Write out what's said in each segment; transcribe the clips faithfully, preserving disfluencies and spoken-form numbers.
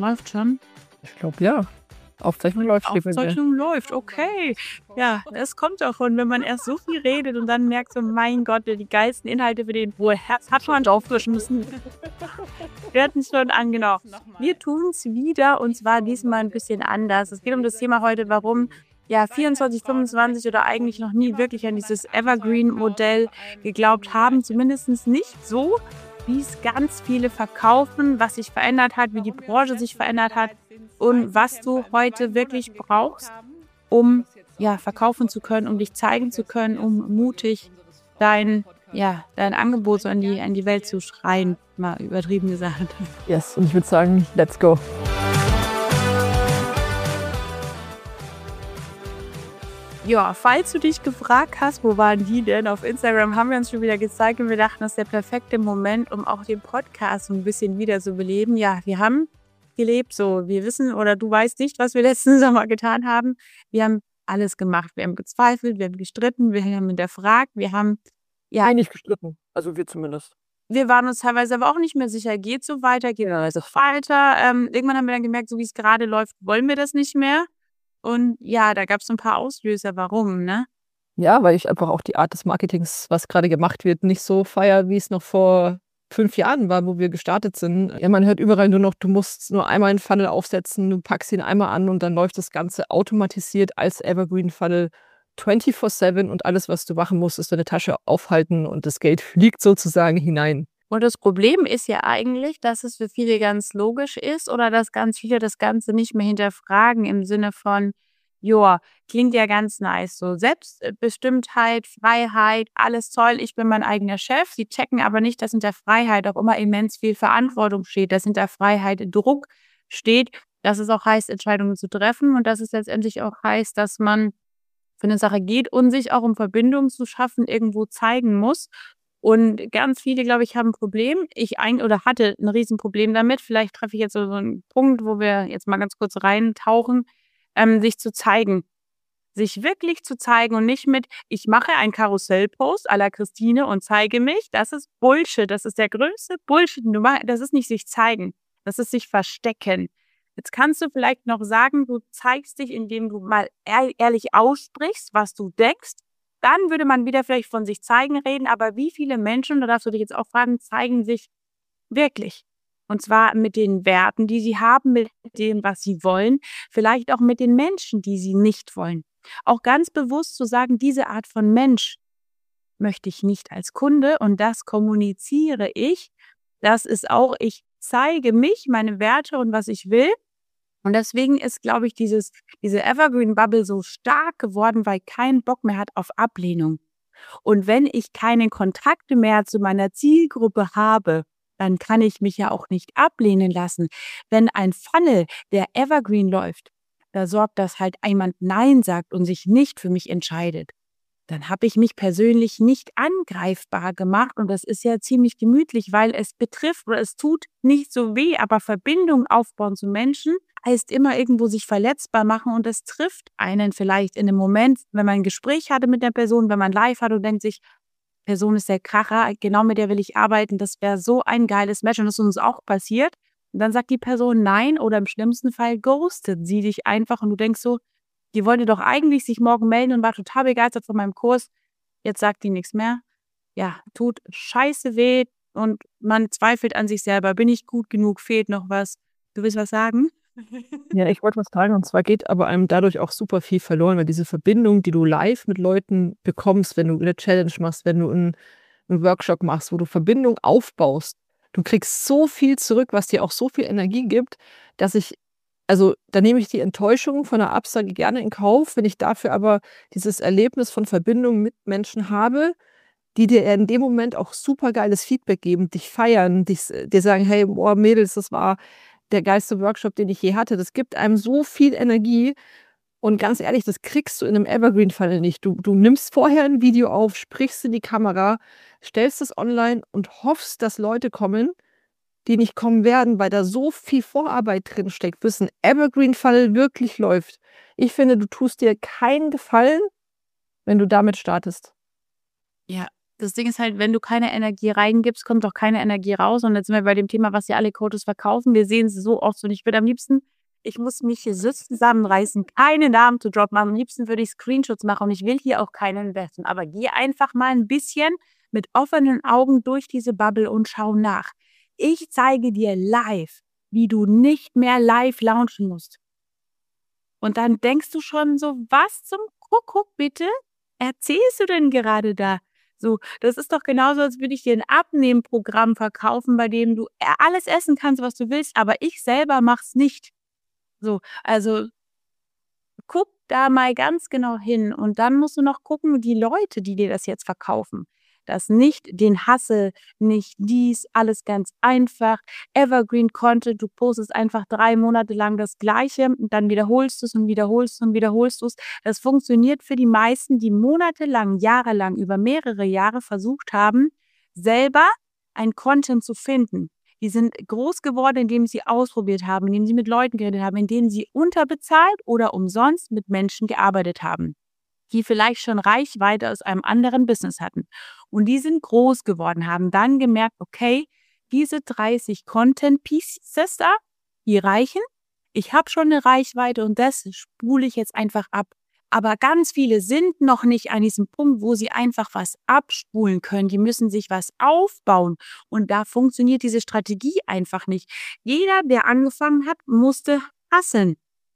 läuft schon. Ich glaube, ja. Aufzeichnung läuft. Aufzeichnung läuft, okay. Ja, das kommt auch von, wenn man erst so viel redet und dann merkt so, mein Gott, die geilsten Inhalte für den wohl Herz hat man auffrischen müssen. Wir hatten es schon an, genau. Wir tun es wieder und zwar diesmal ein bisschen anders. Es geht um das Thema heute, warum ja vierundzwanzig, fünfundzwanzig oder eigentlich noch nie wirklich an dieses Evergreen-Modell geglaubt haben. Zumindest nicht so, wie es ganz viele verkaufen, was sich verändert hat, wie die Branche sich verändert hat und was du heute wirklich brauchst, um ja, verkaufen zu können, um dich zeigen zu können, um mutig dein, ja, dein Angebot so an die, an die Welt zu schreien, mal übertrieben gesagt. Yes, und ich würde sagen, let's go. Ja, falls du dich gefragt hast, wo waren die denn? Auf Instagram haben wir uns schon wieder gezeigt und wir dachten, das ist der perfekte Moment, um auch den Podcast so ein bisschen wieder zu beleben. Ja, wir haben gelebt, so wir wissen oder du weißt nicht, was wir letzten Sommer getan haben. Wir haben alles gemacht. Wir haben gezweifelt, wir haben gestritten, wir haben hinterfragt, wir haben ja Eigentlich gestritten, also wir zumindest. Wir waren uns teilweise aber auch nicht mehr sicher, geht so weiter, geht Ja, so weiter. Ähm, irgendwann haben wir dann gemerkt, so wie es gerade läuft, wollen wir das nicht mehr. Und ja, da gab es so ein paar Auslöser, warum, ne? Ja, weil ich einfach auch die Art des Marketings, was gerade gemacht wird, nicht so feier, wie es noch vor fünf Jahren war, wo wir gestartet sind. Ja, man hört überall nur noch, du musst nur einmal einen Funnel aufsetzen, du packst ihn einmal an und dann läuft das Ganze automatisiert als Evergreen-Funnel vierundzwanzig sieben und alles, was du machen musst, ist deine Tasche aufhalten und das Geld fliegt sozusagen hinein. Und das Problem ist ja eigentlich, dass es für viele ganz logisch ist oder dass ganz viele das Ganze nicht mehr hinterfragen im Sinne von, joa, klingt ja ganz nice, so Selbstbestimmtheit, Freiheit, alles toll, ich bin mein eigener Chef. Sie checken aber nicht, dass hinter Freiheit auch immer immens viel Verantwortung steht, dass hinter Freiheit Druck steht, dass es auch heißt, Entscheidungen zu treffen und dass es letztendlich auch heißt, dass man für eine Sache geht und sich auch um Verbindungen zu schaffen, irgendwo zeigen muss. Und ganz viele, glaube ich, haben ein Problem. Ich ein oder hatte ein Riesenproblem damit. Vielleicht treffe ich jetzt so, so einen Punkt, wo wir jetzt mal ganz kurz reintauchen, ähm, sich zu zeigen. Sich wirklich zu zeigen und nicht mit, ich mache einen Karussellpost à la Christine und zeige mich. Das ist Bullshit. Das ist der größte Bullshit. Das ist nicht sich zeigen. Das ist sich verstecken. Jetzt kannst du vielleicht noch sagen, du zeigst dich, indem du mal ehrlich aussprichst, was du denkst. Dann würde man wieder vielleicht von sich zeigen reden, aber wie viele Menschen, da darfst du dich jetzt auch fragen, zeigen sich wirklich? Und zwar mit den Werten, die sie haben, mit dem, was sie wollen, vielleicht auch mit den Menschen, die sie nicht wollen. Auch ganz bewusst zu sagen, diese Art von Mensch möchte ich nicht als Kunde und das kommuniziere ich. Das ist auch, ich zeige mich, meine Werte und was ich will. Und deswegen ist, glaube ich, dieses, diese Evergreen-Bubble so stark geworden, weil kein Bock mehr hat auf Ablehnung. Und wenn ich keine Kontakte mehr zu meiner Zielgruppe habe, dann kann ich mich ja auch nicht ablehnen lassen. Wenn ein Funnel, der Evergreen läuft, da sorgt, dass halt jemand Nein sagt und sich nicht für mich entscheidet, dann habe ich mich persönlich nicht angreifbar gemacht und das ist ja ziemlich gemütlich, weil es betrifft oder es tut nicht so weh, aber Verbindung aufbauen zu Menschen heißt immer irgendwo sich verletzbar machen und es trifft einen vielleicht in einem Moment, wenn man ein Gespräch hatte mit der Person, wenn man live hat und denkt sich, Person ist der Kracher, genau mit der will ich arbeiten, das wäre so ein geiles Match und das ist uns auch passiert. Und dann sagt die Person nein oder im schlimmsten Fall ghostet sie dich einfach und du denkst so, die wollte doch eigentlich sich morgen melden und war total begeistert von meinem Kurs. Jetzt sagt die nichts mehr. Ja, tut scheiße weh und man zweifelt an sich selber. Bin ich gut genug? Fehlt noch was? Du willst was sagen? Ja, ich wollte was teilen und zwar geht aber einem dadurch auch super viel verloren, weil diese Verbindung, die du live mit Leuten bekommst, wenn du eine Challenge machst, wenn du einen, einen Workshop machst, wo du Verbindung aufbaust, du kriegst so viel zurück, was dir auch so viel Energie gibt, dass ich Also da nehme ich die Enttäuschung von der Absage gerne in Kauf, wenn ich dafür aber dieses Erlebnis von Verbindung mit Menschen habe, die dir in dem Moment auch super geiles Feedback geben, dich feiern, dich, dir sagen, hey, boah, Mädels, das war der geilste Workshop, den ich je hatte. Das gibt einem so viel Energie und ganz ehrlich, das kriegst du in einem Evergreen-Funnel nicht. Du, du nimmst vorher ein Video auf, sprichst in die Kamera, stellst es online und hoffst, dass Leute kommen, die nicht kommen werden, weil da so viel Vorarbeit drin steckt, bis ein Evergreen-Funnel wirklich läuft. Ich finde, du tust dir keinen Gefallen, wenn du damit startest. Ja, das Ding ist halt, wenn du keine Energie reingibst, kommt auch keine Energie raus. Und jetzt sind wir bei dem Thema, was ja alle Coaches verkaufen. Wir sehen es so oft und ich würde am liebsten, ich muss mich hier so zusammenreißen, keine Namen zu droppen. Am liebsten würde ich Screenshots machen und ich will hier auch keinen investen. Aber geh einfach mal ein bisschen mit offenen Augen durch diese Bubble und schau nach. Ich zeige dir live, wie du nicht mehr live launchen musst. Und dann denkst du schon so, was zum Kuckuck bitte erzählst du denn gerade da? So, das ist doch genauso, als würde ich dir ein Abnehmprogramm verkaufen, bei dem du äh, alles essen kannst, was du willst, aber ich selber mach's nicht. So, also guck da mal ganz genau hin und dann musst du noch gucken, die Leute, die dir das jetzt verkaufen, das nicht den Hustle, nicht dies, alles ganz einfach, Evergreen Content, du postest einfach drei Monate lang das Gleiche und dann wiederholst du es und wiederholst du und wiederholst du es. Das funktioniert für die meisten, die monatelang, jahrelang, über mehrere Jahre versucht haben, selber ein Content zu finden. Die sind groß geworden, indem sie ausprobiert haben, indem sie mit Leuten geredet haben, indem sie unterbezahlt oder umsonst mit Menschen gearbeitet haben, die vielleicht schon Reichweite aus einem anderen Business hatten. Und die sind groß geworden, haben dann gemerkt, okay, diese dreißig Content Pieces da, die reichen. Ich habe schon eine Reichweite und das spule ich jetzt einfach ab. Aber ganz viele sind noch nicht an diesem Punkt, wo sie einfach was abspulen können. Die müssen sich was aufbauen. Und da funktioniert diese Strategie einfach nicht. Jeder, der angefangen hat, musste hustlen.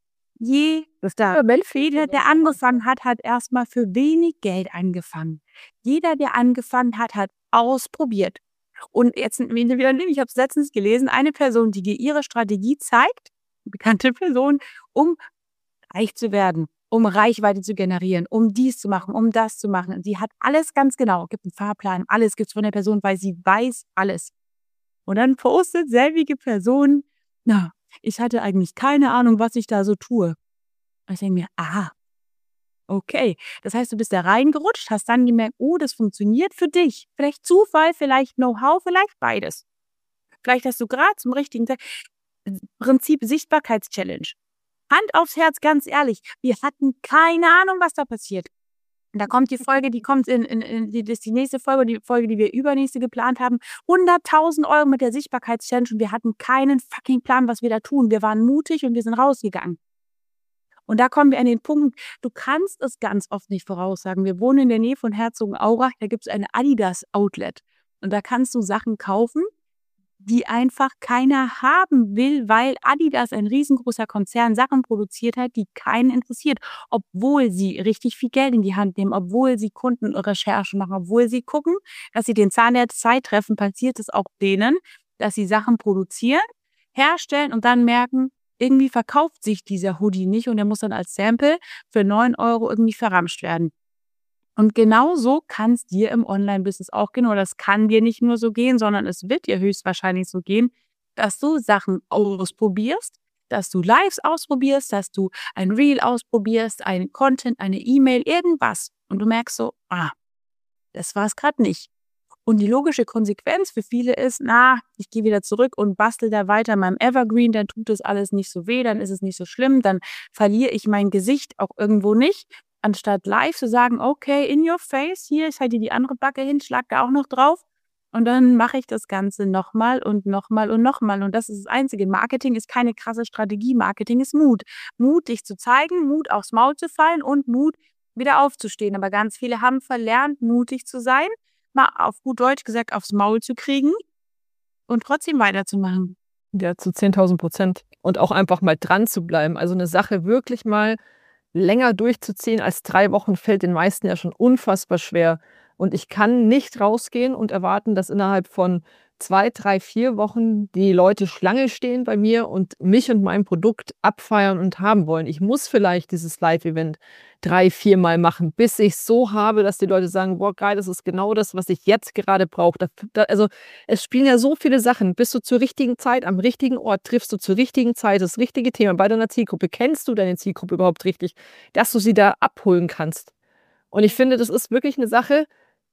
Jeder, der angefangen hat, hat erstmal für wenig Geld angefangen. Jeder, der angefangen hat, hat ausprobiert. Und jetzt wieder, ich habe es letztens gelesen, eine Person, die dir ihre Strategie zeigt, eine bekannte Person, um reich zu werden, um Reichweite zu generieren, um dies zu machen, um das zu machen. Sie hat alles ganz genau, gibt einen Fahrplan, alles gibt es von der Person, weil sie weiß alles. Und dann postet selbige Person, na, ich hatte eigentlich keine Ahnung, was ich da so tue. Und ich denke mir, aha, okay. Das heißt, du bist da reingerutscht, hast dann gemerkt, oh, das funktioniert für dich. Vielleicht Zufall, vielleicht Know-how, vielleicht beides. Vielleicht hast du gerade zum richtigen Tag, Prinzip Sichtbarkeitschallenge. Hand aufs Herz, ganz ehrlich, wir hatten keine Ahnung, was da passiert. Da kommt die Folge, die kommt in, in, in die, das ist die nächste Folge, die Folge, die wir übernächste geplant haben. hunderttausend Euro mit der Sichtbarkeitschallenge und wir hatten keinen fucking Plan, was wir da tun. Wir waren mutig und wir sind rausgegangen. Und da kommen wir an den Punkt, du kannst es ganz oft nicht voraussagen. Wir wohnen in der Nähe von Herzogenaurach, da gibt es eine Adidas-Outlet. Und da kannst du Sachen kaufen, die einfach keiner haben will, weil Adidas, ein riesengroßer Konzern, Sachen produziert hat, die keinen interessiert. Obwohl sie richtig viel Geld in die Hand nehmen, obwohl sie Kundenrecherchen machen, obwohl sie gucken, dass sie den Zahn der Zeit treffen, passiert es auch denen, dass sie Sachen produzieren, herstellen und dann merken, irgendwie verkauft sich dieser Hoodie nicht und der muss dann als Sample für neun Euro irgendwie verramscht werden. Und genau so kann es dir im Online-Business auch gehen, oder es kann dir nicht nur so gehen, sondern es wird dir höchstwahrscheinlich so gehen, dass du Sachen ausprobierst, dass du Lives ausprobierst, dass du ein Reel ausprobierst, einen Content, eine E-Mail, irgendwas. Und du merkst so, ah, das war es gerade nicht. Und die logische Konsequenz für viele ist, na, ich gehe wieder zurück und bastel da weiter in meinem Evergreen, dann tut das alles nicht so weh, dann ist es nicht so schlimm, dann verliere ich mein Gesicht auch irgendwo nicht. Anstatt live zu sagen, okay, in your face, hier, ich halte dir die andere Backe hin, schlag da auch noch drauf. Und dann mache ich das Ganze nochmal und nochmal und nochmal. Und das ist das Einzige. Marketing ist keine krasse Strategie. Marketing ist Mut. Mut, dich zu zeigen, Mut, aufs Maul zu fallen und Mut, wieder aufzustehen. Aber ganz viele haben verlernt, mutig zu sein, mal auf gut Deutsch gesagt, aufs Maul zu kriegen und trotzdem weiterzumachen. Ja, zu zehntausend Prozent. Und auch einfach mal dran zu bleiben. Also eine Sache wirklich mal länger durchzuziehen als drei Wochen fällt den meisten ja schon unfassbar schwer. Und ich kann nicht rausgehen und erwarten, dass innerhalb von zwei, drei, vier Wochen die Leute Schlange stehen bei mir und mich und mein Produkt abfeiern und haben wollen. Ich muss vielleicht dieses Live-Event drei, vier Mal machen, bis ich es so habe, dass die Leute sagen, boah, geil, das ist genau das, was ich jetzt gerade brauche. Da, da, also es spielen ja so viele Sachen. Bist du zur richtigen Zeit, am richtigen Ort, triffst du zur richtigen Zeit das richtige Thema bei deiner Zielgruppe. Kennst du deine Zielgruppe überhaupt richtig, dass du sie da abholen kannst? Und ich finde, das ist wirklich eine Sache,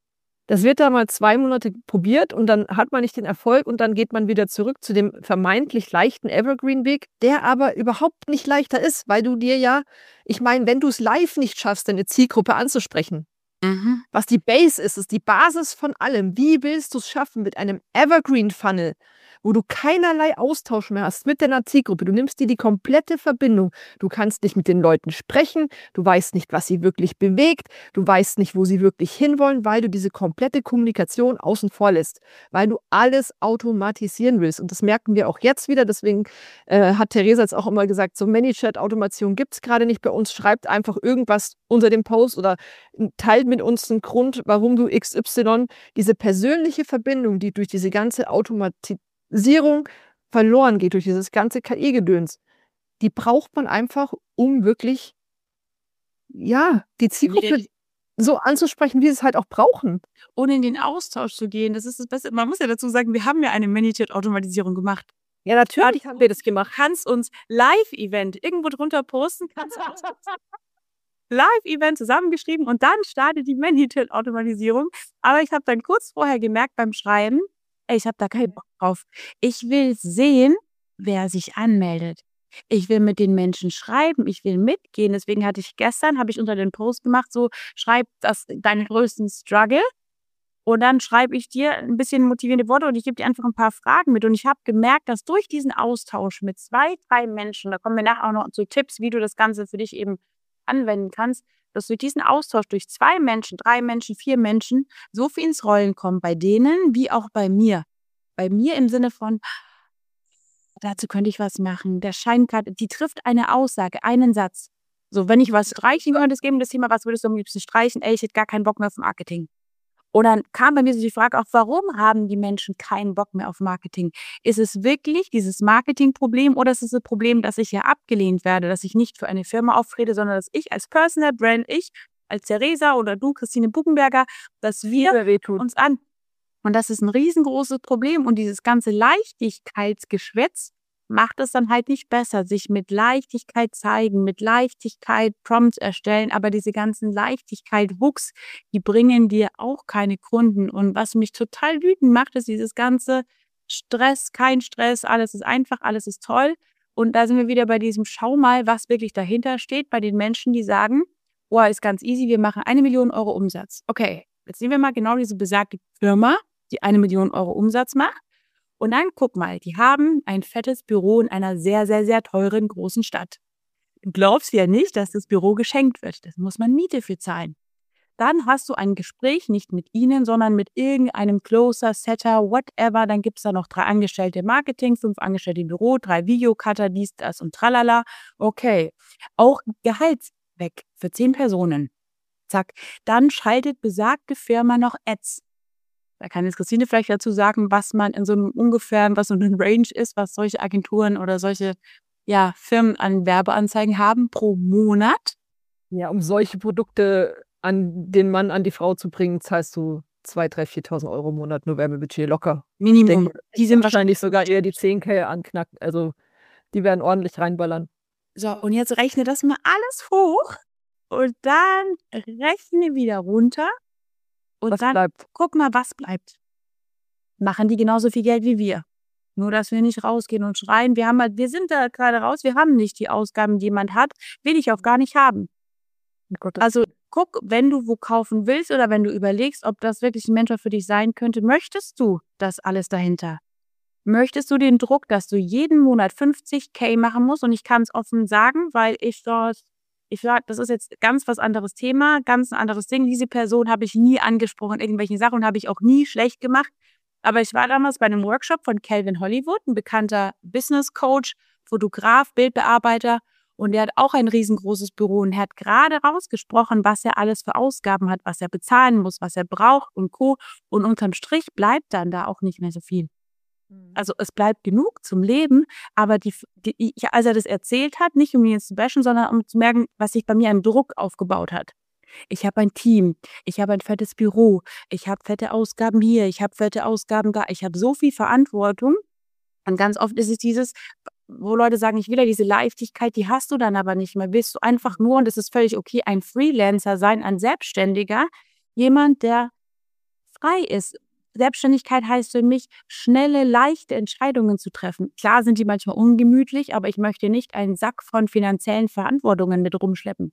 das wird da mal zwei Monate probiert und dann hat man nicht den Erfolg und dann geht man wieder zurück zu dem vermeintlich leichten Evergreen-Weg, der aber überhaupt nicht leichter ist, weil du dir ja, ich meine, wenn du es live nicht schaffst, deine Zielgruppe anzusprechen, Mhm. Was die Base ist, ist die Basis von allem. Wie willst du es schaffen mit einem Evergreen-Funnel, wo du keinerlei Austausch mehr hast mit deiner Zielgruppe? Du nimmst dir die komplette Verbindung. Du kannst nicht mit den Leuten sprechen. Du weißt nicht, was sie wirklich bewegt. Du weißt nicht, wo sie wirklich hinwollen, weil du diese komplette Kommunikation außen vor lässt, weil du alles automatisieren willst. Und das merken wir auch jetzt wieder. Deswegen äh, hat Theresa jetzt auch immer gesagt, so ManyChat-Automation gibt es gerade nicht bei uns. Schreibt einfach irgendwas unter dem Post oder teilt mit uns einen Grund, warum du X Y, diese persönliche Verbindung, die durch diese ganze Automatisierung verloren geht, durch dieses ganze K I-Gedöns, die braucht man einfach, um wirklich, ja, die Zielgruppe so anzusprechen, wie sie es halt auch brauchen. Ohne in den Austausch zu gehen, das ist das Beste. Man muss ja dazu sagen, wir haben ja eine ManyChat-Automatisierung gemacht. Ja, natürlich haben wir das gemacht. Kannst uns Live-Event irgendwo drunter posten, kannst Live-Event zusammengeschrieben und dann startet die ManyChat-Automatisierung. Aber ich habe dann kurz vorher gemerkt beim Schreiben, ey, ich habe da keinen Bock drauf. Ich will sehen, wer sich anmeldet. Ich will mit den Menschen schreiben, ich will mitgehen. Deswegen hatte ich gestern, habe ich unter den Post gemacht, so schreib das, deinen größten Struggle. Und dann schreibe ich dir ein bisschen motivierende Worte und ich gebe dir einfach ein paar Fragen mit. Und ich habe gemerkt, dass durch diesen Austausch mit zwei, drei Menschen, da kommen wir nachher auch noch zu Tipps, wie du das Ganze für dich eben anwenden kannst, dass durch diesen Austausch durch zwei Menschen, drei Menschen, vier Menschen so viel ins Rollen kommt, bei denen wie auch bei mir. Bei mir im Sinne von, dazu könnte ich was machen. Der Scheinkarte, die trifft eine Aussage, einen Satz. So, wenn ich was streichen würde, es geben das Thema, was würdest du am liebsten streichen? Ey, ich hätte gar keinen Bock mehr auf Marketing. Und dann kam bei mir so die Frage auch, warum haben die Menschen keinen Bock mehr auf Marketing? Ist es wirklich dieses Marketingproblem oder ist es ein Problem, dass ich ja abgelehnt werde, dass ich nicht für eine Firma auftrete, sondern dass ich als Personal Brand, ich als Theresa oder du, Christine Buchenberger, dass wir uns an. Und das ist ein riesengroßes Problem. Und dieses ganze Leichtigkeitsgeschwätz macht es dann halt nicht besser. Sich mit Leichtigkeit zeigen, mit Leichtigkeit Prompts erstellen. Aber diese ganzen Leichtigkeit, Wuchs, die bringen dir auch keine Kunden. Und was mich total wütend macht, ist dieses ganze Stress, kein Stress, alles ist einfach, alles ist toll. Und da sind wir wieder bei diesem Schau mal, was wirklich dahinter steht, bei den Menschen, die sagen, oh, ist ganz easy, wir machen eine Million Euro Umsatz. Okay, jetzt nehmen wir mal genau diese besagte Firma, die eine Million Euro Umsatz macht. Und dann guck mal, die haben ein fettes Büro in einer sehr, sehr, sehr teuren großen Stadt. Du glaubst ja nicht, dass das Büro geschenkt wird. Das muss man Miete für zahlen. Dann hast du ein Gespräch nicht mit ihnen, sondern mit irgendeinem Closer, Setter, whatever. Dann gibt es da noch drei Angestellte im Marketing, fünf Angestellte im Büro, drei Videocutter, dies, das und tralala. Okay, auch Gehalt weg für zehn Personen. Zack. Dann schaltet besagte Firma noch Ads. Da kann jetzt Christine vielleicht dazu sagen, was man in so einem ungefähren, was so eine Range ist, was solche Agenturen oder solche ja, Firmen an Werbeanzeigen haben pro Monat. Ja, um solche Produkte an den Mann, an die Frau zu bringen, zahlst du zweitausend, dreitausend, viertausend Euro im Monat nur Werbebudget locker. Minimum. Denke, die sind wahrscheinlich sogar eher die zehn K anknacken. Also die werden ordentlich reinballern. So, und jetzt rechne das mal alles hoch und dann rechne wieder runter. Und was dann bleibt? Guck mal, was bleibt. Machen die genauso viel Geld wie wir. Nur, dass wir nicht rausgehen und schreien. Wir haben halt, wir sind da gerade raus, wir haben nicht die Ausgaben, die jemand hat, will ich auch gar nicht haben. Also guck, wenn du wo kaufen willst oder wenn du überlegst, ob das wirklich ein Mentor für dich sein könnte, möchtest du das alles dahinter? Möchtest du den Druck, dass du jeden Monat fünfzig K machen musst? Und ich kann es offen sagen, weil ich dort Ich sage, das ist jetzt ganz was anderes Thema, ganz ein anderes Ding. Diese Person habe ich nie angesprochen, irgendwelche Sachen habe ich auch nie schlecht gemacht. Aber ich war damals bei einem Workshop von Calvin Hollywood, ein bekannter Business Coach, Fotograf, Bildbearbeiter. Und der hat auch ein riesengroßes Büro und er hat gerade rausgesprochen, was er alles für Ausgaben hat, was er bezahlen muss, was er braucht und Co. Und unterm Strich bleibt dann da auch nicht mehr so viel. Also es bleibt genug zum Leben, aber die, die, als er das erzählt hat, nicht um ihn jetzt zu bashen, sondern um zu merken, was sich bei mir an Druck aufgebaut hat. Ich habe ein Team, ich habe ein fettes Büro, ich habe fette Ausgaben hier, ich habe fette Ausgaben da, ich habe so viel Verantwortung. Und ganz oft ist es dieses, wo Leute sagen, ich will ja diese Leichtigkeit, die hast du dann aber nicht mehr. Willst du einfach nur, und das ist völlig okay, ein Freelancer sein, ein Selbstständiger, jemand, der frei ist. Selbstständigkeit heißt für mich, schnelle, leichte Entscheidungen zu treffen. Klar sind die manchmal ungemütlich, aber ich möchte nicht einen Sack von finanziellen Verantwortungen mit rumschleppen.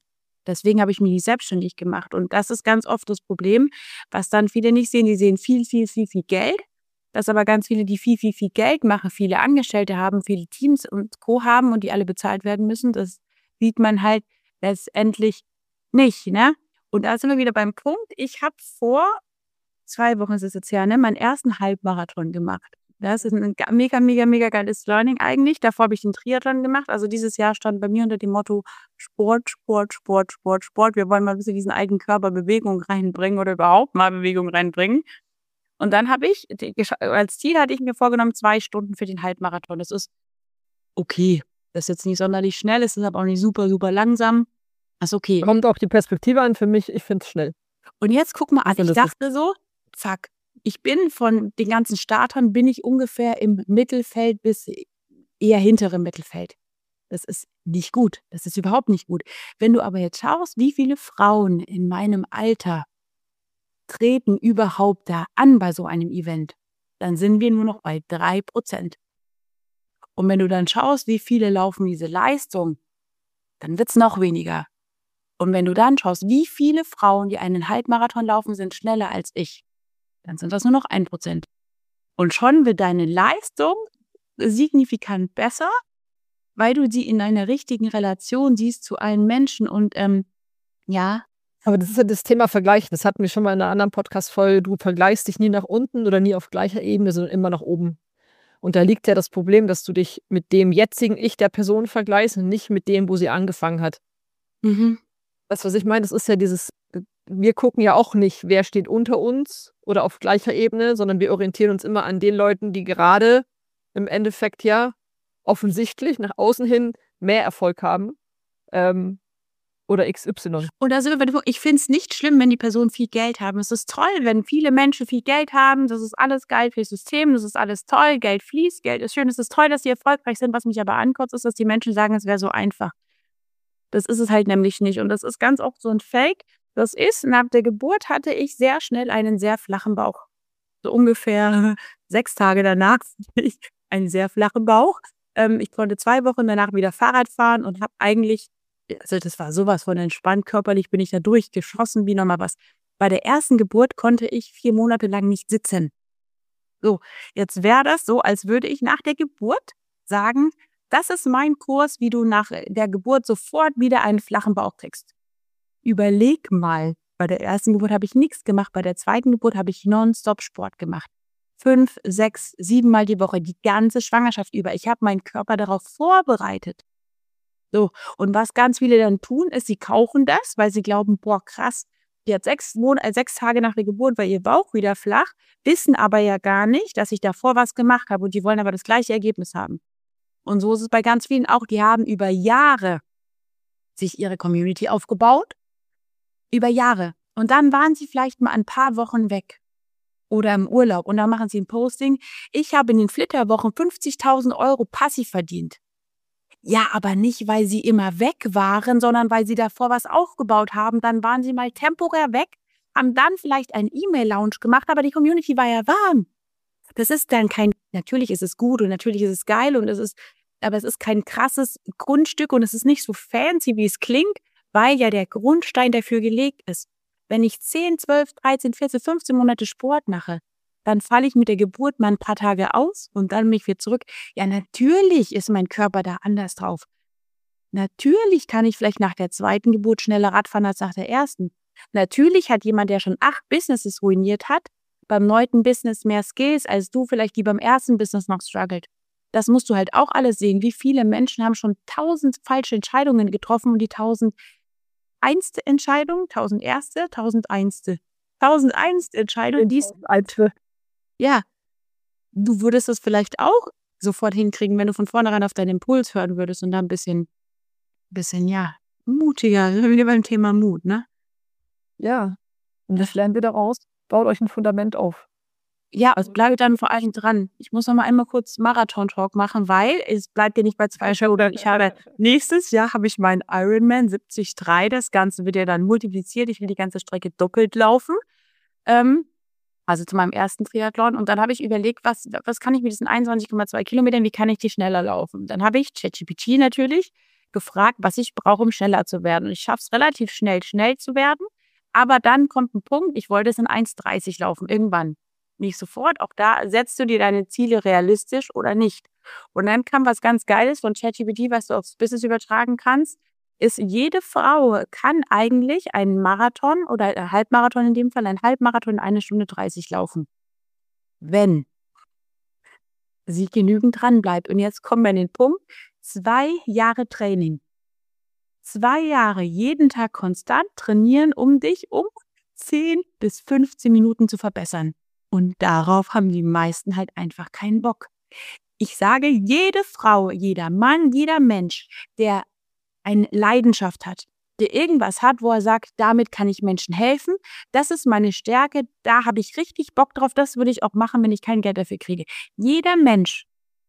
Deswegen habe ich mich selbstständig gemacht. Und das ist ganz oft das Problem, was dann viele nicht sehen. Die sehen viel, viel, viel, viel Geld. Dass aber ganz viele, die viel, viel, viel Geld machen, viele Angestellte haben, viele Teams und Co. haben und die alle bezahlt werden müssen, das sieht man halt letztendlich nicht, ne? Und da sind wir wieder beim Punkt. Ich habe vor zwei Wochen, ist es jetzt her, ne, meinen ersten Halbmarathon gemacht. Das ist ein mega, mega, mega geiles Learning eigentlich. Davor habe ich den Triathlon gemacht. Also dieses Jahr stand bei mir unter dem Motto Sport, Sport, Sport, Sport, Sport. Wir wollen mal ein bisschen diesen eigenen Körper Bewegung reinbringen oder überhaupt mal Bewegung reinbringen. Und dann habe ich, als Ziel hatte ich mir vorgenommen, zwei Stunden für den Halbmarathon. Das ist okay. Das ist jetzt nicht sonderlich schnell, es ist aber auch nicht super, super langsam. Das ist okay. Kommt auch die Perspektive an für mich, ich finde es schnell. Und jetzt guck mal an, ich dachte so, fuck, ich bin von den ganzen Startern, bin ich ungefähr im Mittelfeld bis eher hinterem Mittelfeld. Das ist nicht gut, das ist überhaupt nicht gut. Wenn du aber jetzt schaust, wie viele Frauen in meinem Alter treten überhaupt da an bei so einem Event, dann sind wir nur noch bei drei Prozent. Und wenn du dann schaust, wie viele laufen diese Leistung, dann wird es noch weniger. Und wenn du dann schaust, wie viele Frauen, die einen Halbmarathon laufen, sind schneller als ich, dann sind das nur noch ein Prozent. Und schon wird deine Leistung signifikant besser, weil du sie in einer richtigen Relation siehst zu allen Menschen. Und ähm, ja, aber das ist ja das Thema Vergleichen. Das hatten wir schon mal in einer anderen Podcast-Folge. Du vergleichst dich nie nach unten oder nie auf gleicher Ebene, sondern immer nach oben. Und da liegt ja das Problem, dass du dich mit dem jetzigen Ich der Person vergleichst und nicht mit dem, wo sie angefangen hat. Mhm. Weißt du, was ich meine? Das ist ja dieses, wir gucken ja auch nicht, wer steht unter uns oder auf gleicher Ebene, sondern wir orientieren uns immer an den Leuten, die gerade im Endeffekt ja offensichtlich nach außen hin mehr Erfolg haben. Ähm, Oder X Y. Und da sind wir bei dem Punkt, ich finde es nicht schlimm, wenn die Personen viel Geld haben. Es ist toll, wenn viele Menschen viel Geld haben. Das ist alles geil für das System. Das ist alles toll. Geld fließt, Geld ist schön. Es ist toll, dass sie erfolgreich sind. Was mich aber ankotzt, ist, dass die Menschen sagen, es wäre so einfach. Das ist es halt nämlich nicht. Und das ist ganz oft so ein Fake. Das ist, nach der Geburt hatte ich sehr schnell einen sehr flachen Bauch. So ungefähr sechs Tage danach hatte ich einen sehr flachen Bauch. Ähm, ich konnte zwei Wochen danach wieder Fahrrad fahren und habe eigentlich Also das war sowas von entspannt. Körperlich bin ich da durchgeschossen wie nochmal was. Bei der ersten Geburt konnte ich vier Monate lang nicht sitzen. So, jetzt wäre das so, als würde ich nach der Geburt sagen, das ist mein Kurs, wie du nach der Geburt sofort wieder einen flachen Bauch kriegst. Überleg mal, bei der ersten Geburt habe ich nichts gemacht, bei der zweiten Geburt habe ich nonstop Sport gemacht. Fünf, sechs, sieben Mal die Woche, die ganze Schwangerschaft über. Ich habe meinen Körper darauf vorbereitet. So, und was ganz viele dann tun, ist, sie kaufen das, weil sie glauben, boah, krass, die hat sechs Monate, sechs Tage nach der Geburt war ihr Bauch wieder flach, wissen aber ja gar nicht, dass ich davor was gemacht habe und die wollen aber das gleiche Ergebnis haben. Und so ist es bei ganz vielen auch, die haben über Jahre sich ihre Community aufgebaut, über Jahre. Und dann waren sie vielleicht mal ein paar Wochen weg oder im Urlaub und dann machen sie ein Posting. Ich habe in den Flitterwochen fünfzigtausend Euro passiv verdient. Ja, aber nicht, weil sie immer weg waren, sondern weil sie davor was aufgebaut haben. Dann waren sie mal temporär weg, haben dann vielleicht einen E-Mail-Lounge gemacht, aber die Community war ja warm. Das ist dann kein, natürlich ist es gut und natürlich ist es geil und es ist, aber es ist kein krasses Grundstück und es ist nicht so fancy, wie es klingt, weil ja der Grundstein dafür gelegt ist. Wenn ich zehn, zwölf, dreizehn, vierzehn, fünfzehn Monate Sport mache, dann falle ich mit der Geburt mal ein paar Tage aus und dann mich wieder zurück. Ja, natürlich ist mein Körper da anders drauf. Natürlich kann ich vielleicht nach der zweiten Geburt schneller Radfahren als nach der ersten. Natürlich hat jemand, der schon acht Businesses ruiniert hat, beim neunten Business mehr Skills als du vielleicht, die beim ersten Business noch struggelt. Das musst du halt auch alles sehen. Wie viele Menschen haben schon tausend falsche Entscheidungen getroffen und die tausend einste Entscheidung, tausend erste, tausend einste. tausend einste Entscheidung, die ist alte. Ja, du würdest das vielleicht auch sofort hinkriegen, wenn du von vornherein auf deinen Impuls hören würdest und da ein bisschen, bisschen, ja, mutiger. Wir sind wieder beim Thema Mut, ne? Ja, und das lernt ihr daraus. Baut euch ein Fundament auf. Ja, also bleibt dann vor allem dran. Ich muss noch mal einmal kurz Marathon-Talk machen, weil es bleibt ja nicht bei zwei Stunden. Ich habe nächstes Jahr habe ich meinen Ironman siebzig Komma drei. Das Ganze wird ja dann multipliziert. Ich will die ganze Strecke doppelt laufen. Ähm, also zu meinem ersten Triathlon. Und dann habe ich überlegt, was, was kann ich mit diesen einundzwanzig Komma zwei Kilometern, wie kann ich die schneller laufen? Dann habe ich ChatGPT natürlich gefragt, was ich brauche, um schneller zu werden. Und ich schaffe es relativ schnell, schnell zu werden. Aber dann kommt ein Punkt, ich wollte es in eins dreißig laufen, irgendwann. Nicht sofort, auch da setzt du dir deine Ziele realistisch oder nicht. Und dann kam was ganz Geiles von ChatGPT, was du aufs Business übertragen kannst, ist, jede Frau kann eigentlich einen Marathon oder einen Halbmarathon in dem Fall, einen Halbmarathon in eine Stunde dreißig laufen. Wenn sie genügend dran bleibt. Und jetzt kommen wir an den Punkt, zwei Jahre Training. Zwei Jahre jeden Tag konstant trainieren, um dich um zehn bis fünfzehn Minuten zu verbessern. Und darauf haben die meisten halt einfach keinen Bock. Ich sage, jede Frau, jeder Mann, jeder Mensch, der eine Leidenschaft hat, der irgendwas hat, wo er sagt, damit kann ich Menschen helfen, das ist meine Stärke, da habe ich richtig Bock drauf, das würde ich auch machen, wenn ich kein Geld dafür kriege. Jeder Mensch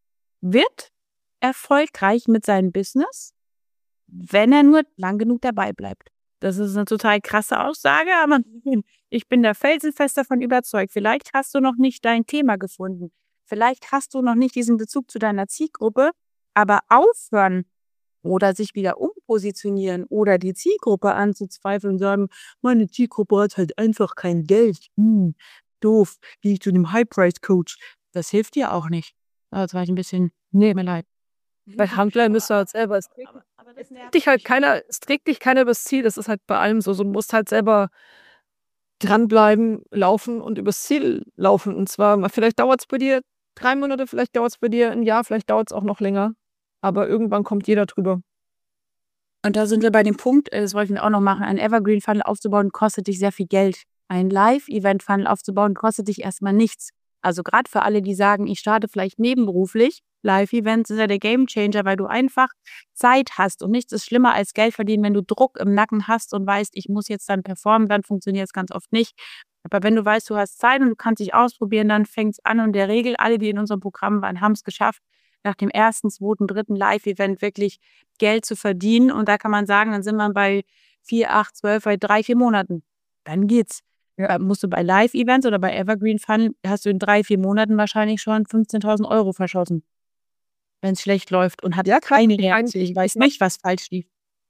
wird erfolgreich mit seinem Business, wenn er nur lang genug dabei bleibt. Das ist eine total krasse Aussage, aber ich bin da felsenfest davon überzeugt. Vielleicht hast du noch nicht dein Thema gefunden. Vielleicht hast du noch nicht diesen Bezug zu deiner Zielgruppe, aber aufhören oder sich wieder umpositionieren oder die Zielgruppe anzuzweifeln und sagen, meine Zielgruppe hat halt einfach kein Geld. Hm, doof, gehe ich zu dem High-Price-Coach. Das hilft dir auch nicht. Das war ich ein bisschen, nee, mir leid. Bei Handler bist du halt selber. Es trägt, aber, aber es trägt dich halt keiner, es trägt dich keiner übers Ziel. Das ist halt bei allem so. So, du musst halt selber dranbleiben, laufen und übers Ziel laufen. Und zwar, vielleicht dauert es bei dir drei Monate, vielleicht dauert es bei dir ein Jahr, vielleicht dauert es auch noch länger. Aber irgendwann kommt jeder drüber. Und da sind wir bei dem Punkt, das wollten wir auch noch machen, ein Evergreen-Funnel aufzubauen, kostet dich sehr viel Geld. Ein Live-Event-Funnel aufzubauen, kostet dich erstmal nichts. Also gerade für alle, die sagen, ich starte vielleicht nebenberuflich, Live-Events sind ja der Gamechanger, weil du einfach Zeit hast. Und nichts ist schlimmer als Geld verdienen, wenn du Druck im Nacken hast und weißt, ich muss jetzt dann performen, dann funktioniert es ganz oft nicht. Aber wenn du weißt, du hast Zeit und du kannst dich ausprobieren, dann fängt es an. Und in der Regel, alle, die in unserem Programm waren, haben es geschafft, nach dem ersten, zweiten, dritten Live-Event wirklich Geld zu verdienen. Und da kann man sagen, dann sind wir bei vier, acht, zwölf, bei drei, vier Monaten. Dann geht's. Ja. Musst du bei Live-Events oder bei Evergreen Funnel, hast du in drei, vier Monaten wahrscheinlich schon fünfzehntausend Euro verschossen. Wenn es schlecht läuft und hat ja keine Reaktion. Ich weiß nicht, was falsch lief.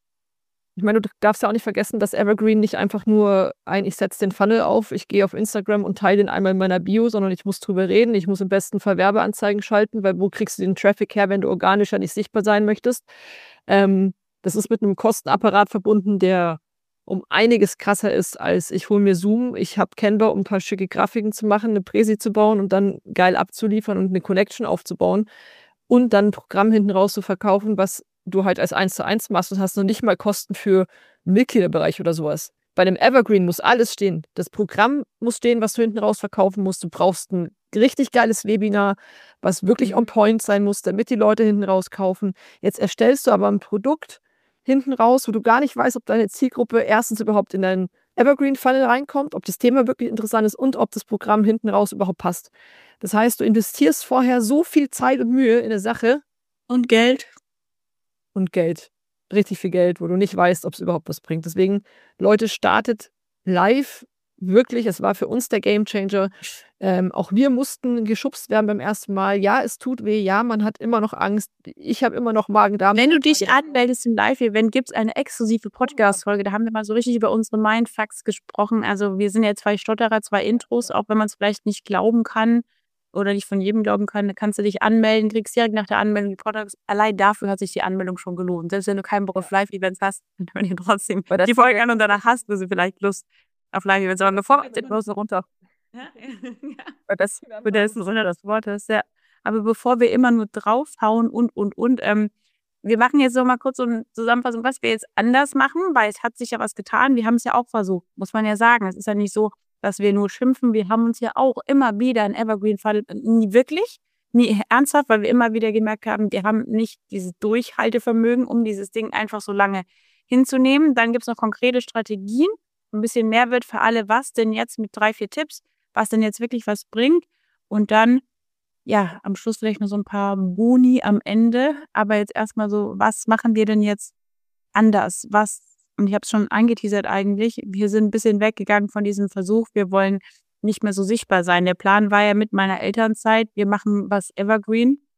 Ich meine, du darfst ja auch nicht vergessen, dass Evergreen nicht einfach nur ein, ich setze den Funnel auf, ich gehe auf Instagram und teile den einmal in meiner Bio, sondern ich muss drüber reden, ich muss im besten Fall Werbeanzeigen schalten, weil wo kriegst du den Traffic her, wenn du organisch ja nicht sichtbar sein möchtest? Ähm, das ist mit einem Kostenapparat verbunden, der um einiges krasser ist, als ich hole mir Zoom, ich habe Canva, um ein paar schicke Grafiken zu machen, eine Präsi zu bauen und dann geil abzuliefern und eine Connection aufzubauen und dann ein Programm hinten raus zu verkaufen, was du halt als eins zu eins machst und hast noch nicht mal Kosten für einen Mitgliederbereich oder sowas. Bei dem Evergreen muss alles stehen. Das Programm muss stehen, was du hinten raus verkaufen musst. Du brauchst ein richtig geiles Webinar, was wirklich on point sein muss, damit die Leute hinten raus kaufen. Jetzt erstellst du aber ein Produkt hinten raus, wo du gar nicht weißt, ob deine Zielgruppe erstens überhaupt in deinen Evergreen-Funnel reinkommt, ob das Thema wirklich interessant ist und ob das Programm hinten raus überhaupt passt. Das heißt, du investierst vorher so viel Zeit und Mühe in eine Sache. Und Geld. Und Geld. Richtig viel Geld, wo du nicht weißt, ob es überhaupt was bringt. Deswegen, Leute, startet live. Wirklich, es war für uns der Gamechanger. Ähm, auch wir mussten geschubst werden beim ersten Mal. Ja, es tut weh. Ja, man hat immer noch Angst. Ich habe immer noch Magen-Darm. Wenn du dich anmeldest im Live-Event, gibt es eine exklusive Podcast-Folge. Da haben wir mal so richtig über unsere Mindfucks gesprochen. Also wir sind ja zwei Stotterer, zwei Intros, auch wenn man es vielleicht nicht glauben kann oder nicht von jedem glauben kann, kannst du dich anmelden, kriegst direkt nach der Anmeldung die Podcasts. Allein dafür hat sich die Anmeldung schon gelohnt. Selbst wenn du keinen Bock auf Live-Events hast, dann hör dir trotzdem die Folge an und danach hast du sie vielleicht Lust auf Live-Events. Aber bevor wir bloß runter. Ja, ja. Das für das Sinne des Wortes, ja. Aber bevor wir immer nur draufhauen und, und, und, ähm, wir machen jetzt noch mal kurz so eine Zusammenfassung, was wir jetzt anders machen, weil es hat sich ja was getan. Wir haben es ja auch versucht, muss man ja sagen. Es ist ja nicht so, dass wir nur schimpfen. Wir haben uns ja auch immer wieder in Evergreen-Fall, nie wirklich, nie ernsthaft, weil wir immer wieder gemerkt haben, wir haben nicht dieses Durchhaltevermögen, um dieses Ding einfach so lange hinzunehmen. Dann gibt es noch konkrete Strategien, ein bisschen Mehrwert für alle, was denn jetzt mit drei, vier Tipps, was denn jetzt wirklich was bringt. Und dann, ja, am Schluss vielleicht noch so ein paar Boni am Ende. Aber jetzt erstmal so, was machen wir denn jetzt anders? Was Und ich habe es schon angeteasert eigentlich, wir sind ein bisschen weggegangen von diesem Versuch, wir wollen nicht mehr so sichtbar sein. Der Plan war ja mit meiner Elternzeit, wir machen was Evergreen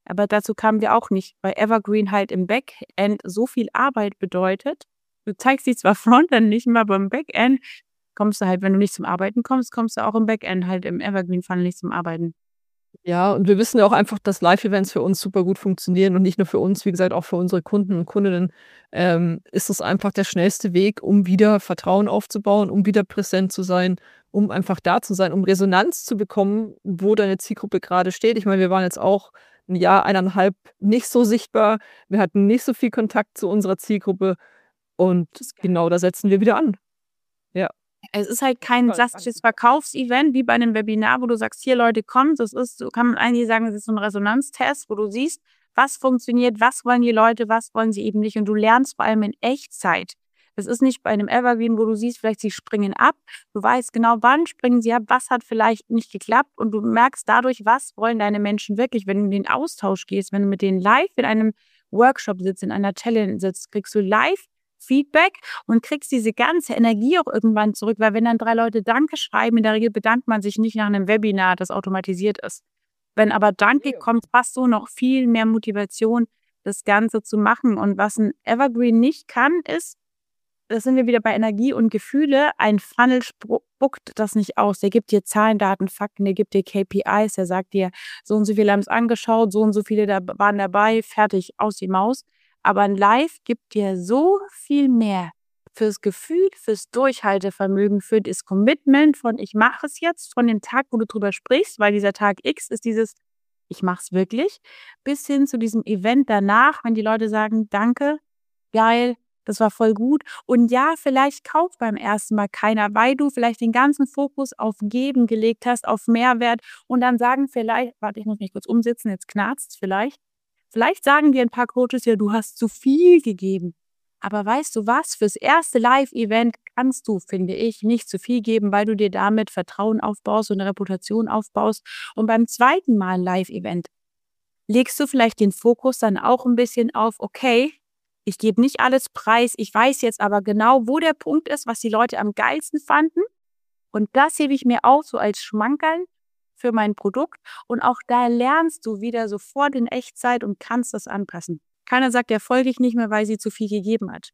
Aber dazu kamen wir auch nicht, weil Evergreen halt im Backend so viel Arbeit bedeutet. Du zeigst dich zwar Frontend nicht mehr, aber im Backend kommst du halt, wenn du nicht zum Arbeiten kommst, kommst du auch im Backend halt im Evergreen-Funnel nicht zum Arbeiten. Ja, und wir wissen ja auch einfach, dass Live-Events für uns super gut funktionieren und nicht nur für uns, wie gesagt, auch für unsere Kunden und Kundinnen, ähm, ist es einfach der schnellste Weg, um wieder Vertrauen aufzubauen, um wieder präsent zu sein, um einfach da zu sein, um Resonanz zu bekommen, wo deine Zielgruppe gerade steht. Ich meine, wir waren jetzt auch ein Jahr, eineinhalb nicht so sichtbar. Wir hatten nicht so viel Kontakt zu unserer Zielgruppe und genau da setzen wir wieder an. Ja. Es ist halt kein klassisches Verkaufsevent wie bei einem Webinar, wo du sagst, hier Leute, kommt. Das ist, so kann man eigentlich sagen, das ist so ein Resonanztest, wo du siehst, was funktioniert, was wollen die Leute, was wollen sie eben nicht. Und du lernst vor allem in Echtzeit. Es ist nicht bei einem Evergreen, wo du siehst, vielleicht sie springen ab. Du weißt genau, wann springen sie ab, was hat vielleicht nicht geklappt. Und du merkst dadurch, was wollen deine Menschen wirklich. Wenn du in den Austausch gehst, wenn du mit denen live in einem Workshop sitzt, in einer Challenge sitzt, kriegst du live Feedback und kriegst diese ganze Energie auch irgendwann zurück, weil wenn dann drei Leute Danke schreiben, in der Regel bedankt man sich nicht nach einem Webinar, das automatisiert ist. Wenn aber Danke kommt, hast du noch viel mehr Motivation, das Ganze zu machen. Und was ein Evergreen nicht kann, ist, das sind wir wieder bei Energie und Gefühle, ein Funnel spuckt das nicht aus. Der gibt dir Zahlen, Daten, Fakten, der gibt dir K P Is, der sagt dir, so und so viele haben es angeschaut, so und so viele da waren dabei, fertig, aus die Maus. Aber ein Live gibt dir so viel mehr fürs Gefühl, fürs Durchhaltevermögen, für das Commitment von ich mache es jetzt, von dem Tag, wo du drüber sprichst, weil dieser Tag X ist dieses ich mache es wirklich, bis hin zu diesem Event danach, wenn die Leute sagen, danke, geil, das war voll gut. Und ja, vielleicht kauft beim ersten Mal keiner, weil du vielleicht den ganzen Fokus auf Geben gelegt hast, auf Mehrwert. Und dann sagen vielleicht, warte, ich muss mich kurz umsetzen, jetzt knarzt vielleicht. Vielleicht sagen dir ein paar Coaches ja, du hast zu viel gegeben. Aber weißt du was? Fürs erste Live-Event kannst du, finde ich, nicht zu viel geben, weil du dir damit Vertrauen aufbaust und eine Reputation aufbaust. Und beim zweiten Mal ein Live-Event legst du vielleicht den Fokus dann auch ein bisschen auf, okay, ich gebe nicht alles preis, ich weiß jetzt aber genau, wo der Punkt ist, was die Leute am geilsten fanden. Und das hebe ich mir auch so als Schmankerl für mein Produkt. Und auch da lernst du wieder sofort in Echtzeit und kannst das anpassen. Keiner sagt, der folge ich nicht mehr, weil sie zu viel gegeben hat.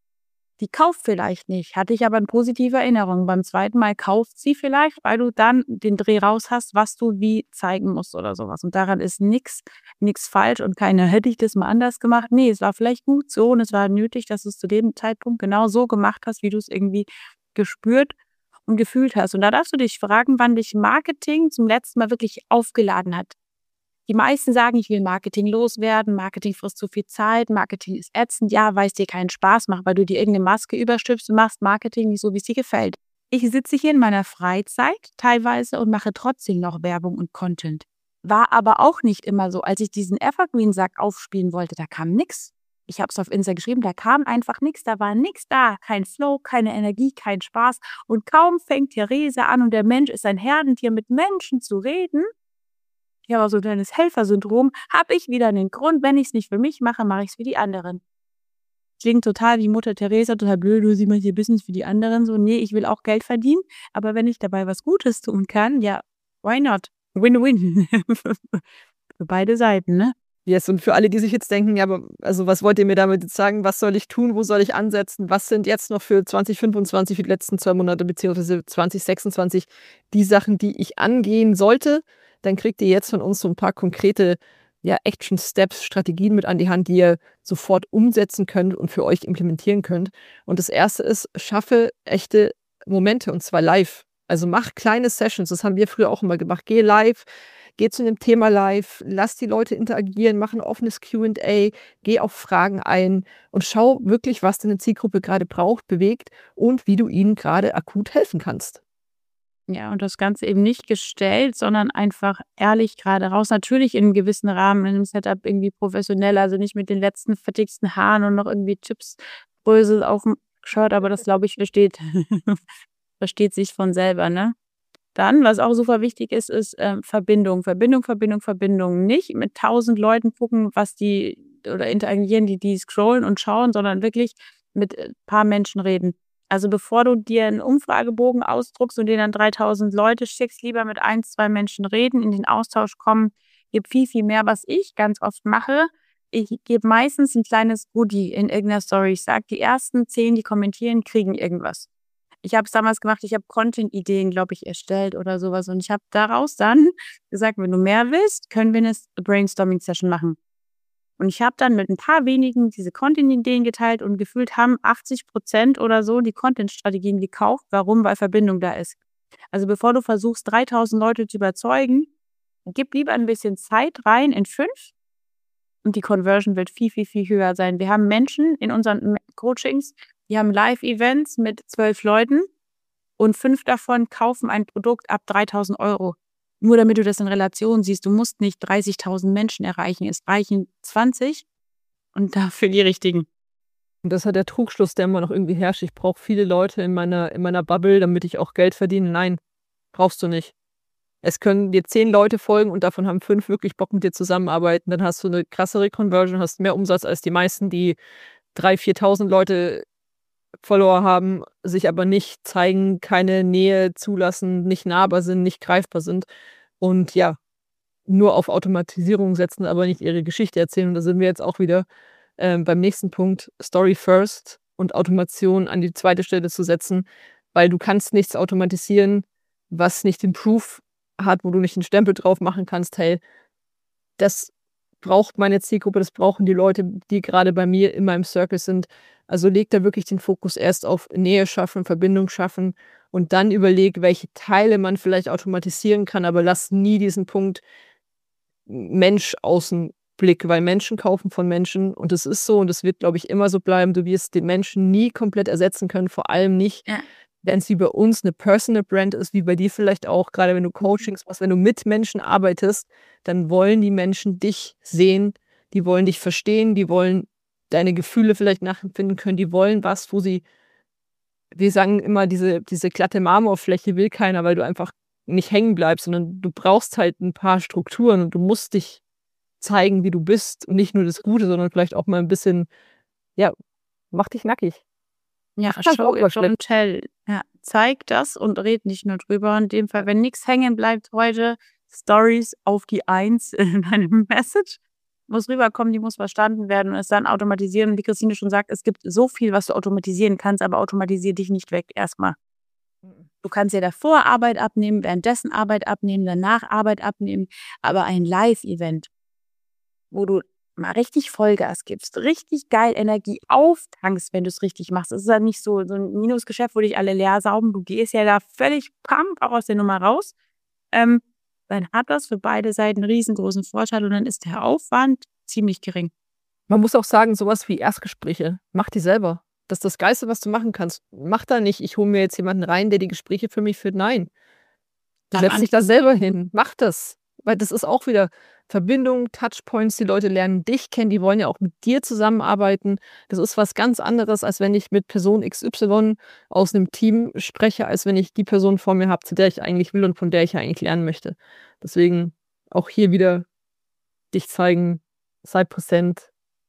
Die kauft vielleicht nicht, hatte ich aber eine positive Erinnerung. Beim zweiten Mal kauft sie vielleicht, weil du dann den Dreh raus hast, was du wie zeigen musst oder sowas. Und daran ist nichts nichts falsch und keiner hätte ich das mal anders gemacht. Nee, es war vielleicht gut so und es war nötig, dass du es zu dem Zeitpunkt genau so gemacht hast, wie du es irgendwie gespürt und gefühlt hast. Und da darfst du dich fragen, wann dich Marketing zum letzten Mal wirklich aufgeladen hat. Die meisten sagen, ich will Marketing loswerden, Marketing frisst zu viel Zeit, Marketing ist ätzend, ja, weil es dir keinen Spaß macht, weil du dir irgendeine Maske überstülpst und machst Marketing nicht so, wie es dir gefällt. Ich sitze hier in meiner Freizeit teilweise und mache trotzdem noch Werbung und Content. War aber auch nicht immer so. Als ich diesen Evergreen-Sack aufspielen wollte, da kam nichts. Ich habe es auf Insta geschrieben, da kam einfach nichts, da war nichts da. Kein Flow, keine Energie, kein Spaß. Und kaum fängt Therese an und der Mensch ist ein Herdentier, mit Menschen zu reden, ich habe auch so ein kleines Helfersyndrom, habe ich wieder einen Grund, wenn ich es nicht für mich mache, mache ich es für die anderen. Klingt total wie Mutter Teresa, total blöd, du siehst mal hier Business für die anderen. So, nee, ich will auch Geld verdienen, aber wenn ich dabei was Gutes tun kann, ja, why not? Win-win. Für beide Seiten, ne? Yes, und für alle, die sich jetzt denken, ja, aber also was wollt ihr mir damit jetzt sagen? Was soll ich tun? Wo soll ich ansetzen? Was sind jetzt noch für zwanzig fünfundzwanzig, für die letzten zwei Monate, beziehungsweise zwanzig sechsundzwanzig die Sachen, die ich angehen sollte? Dann kriegt ihr jetzt von uns so ein paar konkrete ja, Action-Steps, Strategien mit an die Hand, die ihr sofort umsetzen könnt und für euch implementieren könnt. Und das erste ist, schaffe echte Momente und zwar live. Also mach kleine Sessions, das haben wir früher auch immer gemacht. Geh live, geh zu einem Thema live, lass die Leute interagieren, mach ein offenes Q und A, geh auf Fragen ein und schau wirklich, was deine Zielgruppe gerade braucht, bewegt und wie du ihnen gerade akut helfen kannst. Ja, und das Ganze eben nicht gestellt, sondern einfach ehrlich gerade raus. Natürlich in einem gewissen Rahmen, in einem Setup irgendwie professionell, also nicht mit den letzten fettigsten Haaren und noch irgendwie Chipsbrösel auf dem Shirt, aber das, glaube ich, versteht, versteht sich von selber, ne? Dann, was auch super wichtig ist, ist ähm, Verbindung. Verbindung, Verbindung, Verbindung. Nicht mit tausend Leuten gucken, was die oder interagieren, die, die scrollen und schauen, sondern wirklich mit ein paar Menschen reden. Also bevor du dir einen Umfragebogen ausdruckst und den an dreitausend Leute schickst, lieber mit ein, zwei Menschen reden, in den Austausch kommen, gebe viel, viel mehr. Was ich ganz oft mache, ich gebe meistens ein kleines Goodie in irgendeiner Story. Ich sage, die ersten zehn, die kommentieren, kriegen irgendwas. Ich habe es damals gemacht, ich habe Content-Ideen, glaube ich, erstellt oder sowas. Und ich habe daraus dann gesagt, wenn du mehr willst, können wir eine Brainstorming-Session machen. Und ich habe dann mit ein paar wenigen diese Content-Ideen geteilt und gefühlt haben achtzig Prozent oder so die Content-Strategien gekauft. Warum? Weil Verbindung da ist. Also bevor du versuchst, dreitausend Leute zu überzeugen, gib lieber ein bisschen Zeit rein in fünf und die Conversion wird viel, viel, viel höher sein. Wir haben Menschen in unseren Coachings, die haben Live-Events mit zwölf Leuten und fünf davon kaufen ein Produkt ab dreitausend Euro. Nur damit du das in Relation siehst, du musst nicht dreißigtausend Menschen erreichen, es reichen zwanzig und dafür die richtigen. Und das hat der Trugschluss, der immer noch irgendwie herrscht. Ich brauche viele Leute in meiner, in meiner Bubble, damit ich auch Geld verdiene. Nein, brauchst du nicht. Es können dir zehn Leute folgen und davon haben fünf wirklich Bock mit dir zusammenarbeiten. Dann hast du eine krassere Conversion, hast mehr Umsatz als die meisten, die dreitausend, viertausend Leute Follower haben, sich aber nicht zeigen, keine Nähe zulassen, nicht nahbar sind, nicht greifbar sind und ja, nur auf Automatisierung setzen, aber nicht ihre Geschichte erzählen. Und da sind wir jetzt auch wieder äh, beim nächsten Punkt, Story first und Automation an die zweite Stelle zu setzen, weil du kannst nichts automatisieren, was nicht den Proof hat, wo du nicht einen Stempel drauf machen kannst, hey, das braucht meine Zielgruppe, das brauchen die Leute, die gerade bei mir in meinem Circle sind. Also leg da wirklich den Fokus erst auf Nähe schaffen, Verbindung schaffen und dann überleg, welche Teile man vielleicht automatisieren kann, aber lass nie diesen Punkt Mensch außen Blick, weil Menschen kaufen von Menschen und es ist so und es wird, glaube ich, immer so bleiben. Du wirst den Menschen nie komplett ersetzen können, vor allem nicht, ja, wenn es wie bei uns eine Personal Brand ist, wie bei dir vielleicht auch, gerade wenn du Coachings machst, wenn du mit Menschen arbeitest, dann wollen die Menschen dich sehen, die wollen dich verstehen, die wollen deine Gefühle vielleicht nachempfinden können, die wollen was, wo sie, wir sagen immer, diese, diese glatte Marmorfläche will keiner, weil du einfach nicht hängen bleibst, sondern du brauchst halt ein paar Strukturen und du musst dich zeigen, wie du bist und nicht nur das Gute, sondern vielleicht auch mal ein bisschen, ja, mach dich nackig. Ja, show it, don't tell. Ja, zeig das und red nicht nur drüber. In dem Fall, wenn nichts hängen bleibt heute, Stories auf die Eins in einem Message, muss rüberkommen, die muss verstanden werden und es dann automatisieren. Wie Christine schon sagt, es gibt so viel, was du automatisieren kannst, aber automatisier dich nicht weg erstmal. Du kannst ja davor Arbeit abnehmen, währenddessen Arbeit abnehmen, danach Arbeit abnehmen, aber ein Live-Event, wo du mal richtig Vollgas gibst, richtig geil Energie auftankst, wenn du es richtig machst. Es ist ja nicht so, so ein Minusgeschäft, wo dich alle leer saugen. Du gehst ja da völlig pump auch aus der Nummer raus. Ähm, dann hat das für beide Seiten einen riesengroßen Vorteil und dann ist der Aufwand ziemlich gering. Man muss auch sagen, sowas wie Erstgespräche, mach die selber. Das ist das Geilste, was du machen kannst. Mach da nicht, ich hole mir jetzt jemanden rein, der die Gespräche für mich führt. Nein. Du setzt dich da selber hin. Mach das. Weil das ist auch wieder Verbindung, Touchpoints, die Leute lernen dich kennen, die wollen ja auch mit dir zusammenarbeiten. Das ist was ganz anderes, als wenn ich mit Person X Y aus einem Team spreche, als wenn ich die Person vor mir habe, zu der ich eigentlich will und von der ich ja eigentlich lernen möchte. Deswegen auch hier wieder dich zeigen, sei präsent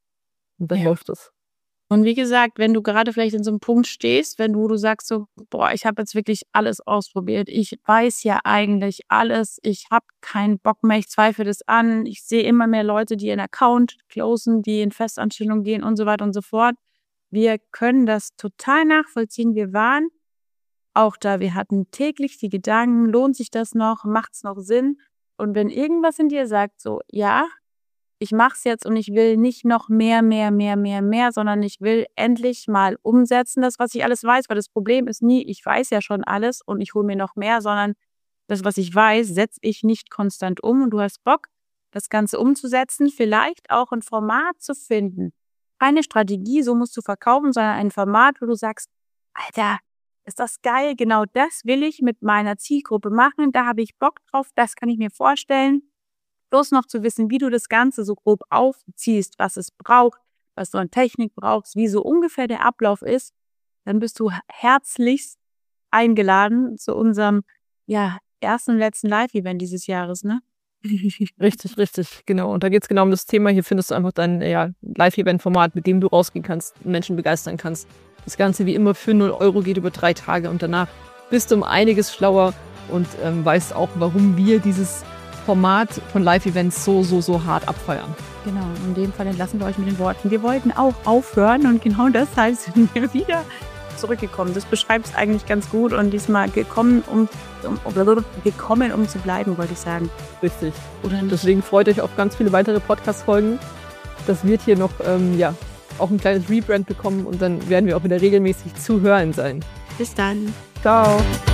und dann Ja. läuft es. Und wie gesagt, wenn du gerade vielleicht in so einem Punkt stehst, wenn du, du sagst so, boah, ich habe jetzt wirklich alles ausprobiert, ich weiß ja eigentlich alles, ich habe keinen Bock mehr, ich zweifle das an, ich sehe immer mehr Leute, die ihren Account closen, die in Festanstellung gehen und so weiter und so fort. Wir können das total nachvollziehen. Wir waren auch da, wir hatten täglich die Gedanken, lohnt sich das noch, macht es noch Sinn? Und wenn irgendwas in dir sagt so, ja, ich mache es jetzt und ich will nicht noch mehr, mehr, mehr, mehr, mehr, sondern ich will endlich mal umsetzen, das, was ich alles weiß. Weil das Problem ist nie, ich weiß ja schon alles und ich hole mir noch mehr, sondern das, was ich weiß, setze ich nicht konstant um. Und du hast Bock, das Ganze umzusetzen, vielleicht auch ein Format zu finden. Keine Strategie, so musst du verkaufen, sondern ein Format, wo du sagst, Alter, ist das geil, genau das will ich mit meiner Zielgruppe machen, da habe ich Bock drauf, das kann ich mir vorstellen. Bloß noch zu wissen, wie du das Ganze so grob aufziehst, was es braucht, was du an Technik brauchst, wie so ungefähr der Ablauf ist, dann bist du herzlichst eingeladen zu unserem ja, ersten und letzten Live-Event dieses Jahres, ne? Richtig, richtig, genau. Und da geht es genau um das Thema. Hier findest du einfach dein ja, Live-Event-Format, mit dem du rausgehen kannst, Menschen begeistern kannst. Das Ganze wie immer für null Euro geht über drei Tage und danach bist du um einiges schlauer und ähm, weißt auch, warum wir dieses Format von Live-Events so, so, so hart abfeiern. Genau, in dem Fall entlassen wir euch mit den Worten. Wir wollten auch aufhören und genau deshalb sind wir wieder zurückgekommen. Das beschreibt es eigentlich ganz gut und diesmal gekommen, um, um, gekommen, um zu bleiben, wollte ich sagen. Richtig. Und deswegen freut euch auf ganz viele weitere Podcast-Folgen. Das wird hier noch, ähm, ja, auch ein kleines Rebrand bekommen und dann werden wir auch wieder regelmäßig zu hören sein. Bis dann. Ciao.